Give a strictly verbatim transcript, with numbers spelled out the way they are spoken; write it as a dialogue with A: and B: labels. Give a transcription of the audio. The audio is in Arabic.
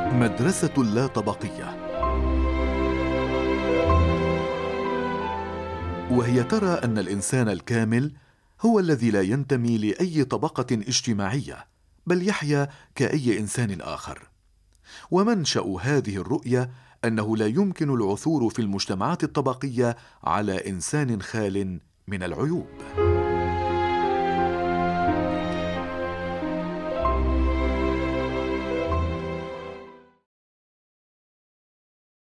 A: مدرسة اللاتطبقية، وهي ترى أن الإنسان الكامل هو الذي لا ينتمي لأي طبقة اجتماعية، بل يحيا كأي إنسان آخر. ومنشأ هذه الرؤية أنه لا يمكن العثور في المجتمعات الطبقية على إنسان خال من العيوب.